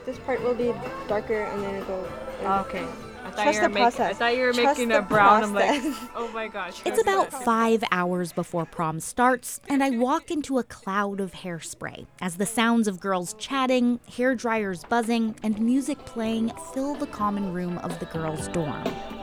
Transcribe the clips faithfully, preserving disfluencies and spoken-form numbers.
this part will be darker and then it'll go. Oh, okay. I thought Trust you were the make, process. I thought you were Trust making the a brown. I'm like, process. oh my gosh. It's about five hours before prom starts, and I walk into a cloud of hairspray as the sounds of girls chatting, hair dryers buzzing, and music playing fill the common room of the girls' dorm.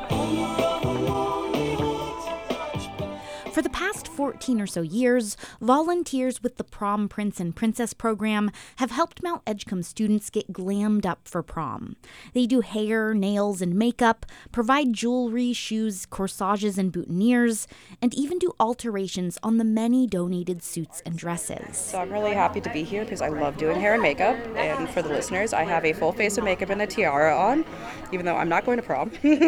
For the past fourteen or so years, volunteers with the Prom Prince and Princess program have helped Mount Edgecombe students get glammed up for prom. They do hair, nails, and makeup, provide jewelry, shoes, corsages, and boutonnieres, and even do alterations on the many donated suits and dresses. So I'm really happy to be here because I love doing hair and makeup. And for the listeners, I have a full face of makeup and a tiara on, even though I'm not going to prom.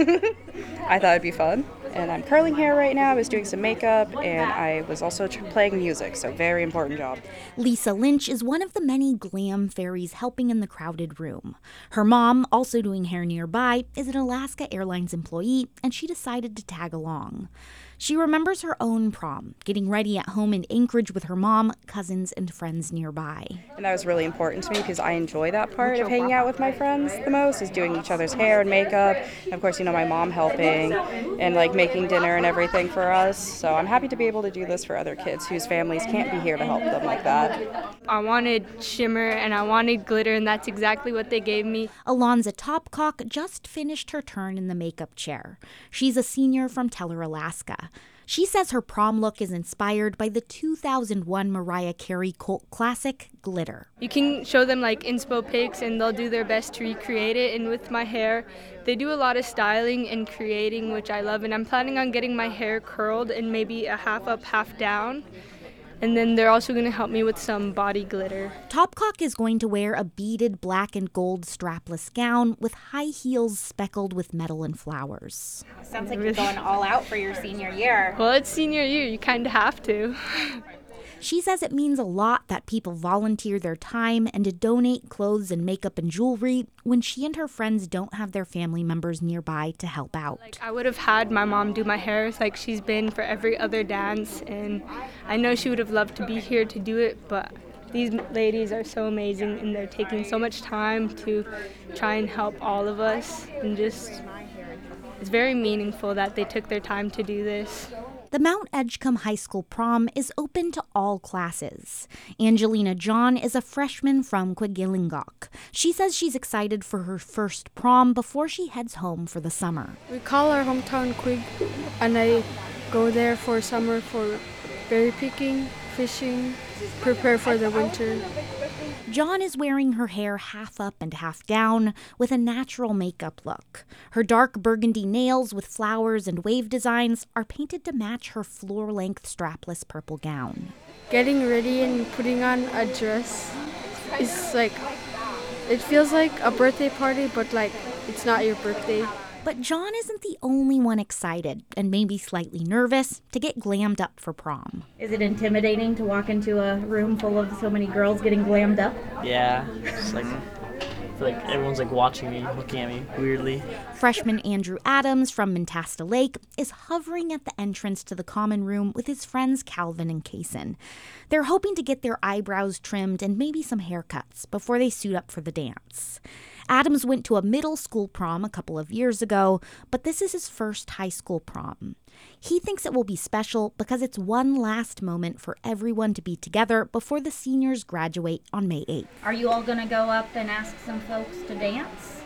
I thought it'd be fun. And I'm curling hair right now. I was doing some makeup, and I was also tr- playing music, so very important job. Lisa Lynch is one of the many glam fairies helping in the crowded room. Her mom, also doing hair nearby, is an Alaska Airlines employee, and she decided to tag along. She remembers her own prom, getting ready at home in Anchorage with her mom, cousins, and friends nearby. And that was really important to me because I enjoy that part of hanging out with my friends the most, is doing each other's hair and makeup. And of course, you know, my mom helping and like making dinner and everything for us. So I'm happy to be able to do this for other kids whose families can't be here to help them like that. I wanted shimmer and I wanted glitter, and that's exactly what they gave me. Alonza Topcock just finished her turn in the makeup chair. She's a senior from Teller, Alaska. She says her prom look is inspired by the two thousand one Mariah Carey cult classic, Glitter. You can show them like inspo pics and they'll do their best to recreate it. And with my hair, they do a lot of styling and creating, which I love. And I'm planning on getting my hair curled and maybe a half up, half down. And then they're also going to help me with some body glitter. Topcock is going to wear a beaded black and gold strapless gown with high heels speckled with metal and flowers. Sounds like you're going all out for your senior year. Well, it's senior year. You kind of have to. She says it means a lot that people volunteer their time and to donate clothes and makeup and jewelry when she and her friends don't have their family members nearby to help out. Like, I would have had my mom do my hair like she's been for every other dance, and I know she would have loved to be here to do it, but these ladies are so amazing and they're taking so much time to try and help all of us, and just it's very meaningful that they took their time to do this. The Mount Edgecombe High School prom is open to all classes. Angelina John is a freshman from Quigillingok. She says she's excited for her first prom before she heads home for the summer. We call our hometown Quig, and I go there for summer for berry picking, fishing, prepare for the winter. John is wearing her hair half up and half down with a natural makeup look. Her dark burgundy nails with flowers and wave designs are painted to match her floor-length strapless purple gown. Getting ready and putting on a dress is like, it feels like a birthday party, but like it's not your birthday. But John isn't the only one excited and maybe slightly nervous to get glammed up for prom. Is it intimidating to walk into a room full of so many girls getting glammed up? Yeah, it's like, I feel like everyone's like watching me, looking at me weirdly. Freshman Andrew Adams from Mentasta Lake is hovering at the entrance to the common room with his friends Calvin and Kaysen. They're hoping to get their eyebrows trimmed and maybe some haircuts before they suit up for the dance. Adams went to a middle school prom a couple of years ago, but this is his first high school prom. He thinks it will be special because it's one last moment for everyone to be together before the seniors graduate on May eighth. Are you all going to go up and ask some folks to dance?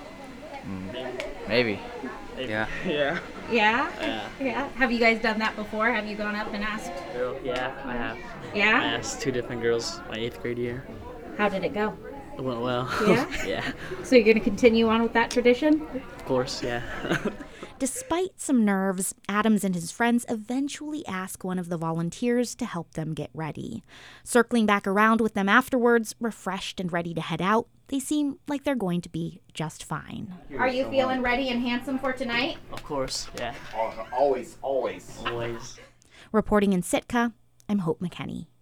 Mm, maybe. Yeah. Yeah. Yeah? Yeah. Yeah. Have you guys done that before? Have you gone up and asked? Girl, yeah, I have. Yeah? I asked two different girls my eighth grade year. How did it go? It went well. Yeah? Yeah. So you're going to continue on with that tradition? Of course, yeah. Despite some nerves, Adams and his friends eventually ask one of the volunteers to help them get ready. Circling back around with them afterwards, refreshed and ready to head out, they seem like they're going to be just fine. Are you feeling ready and handsome for tonight? Of course, yeah. Always, always. Always. Reporting in Sitka, I'm Hope McKenney.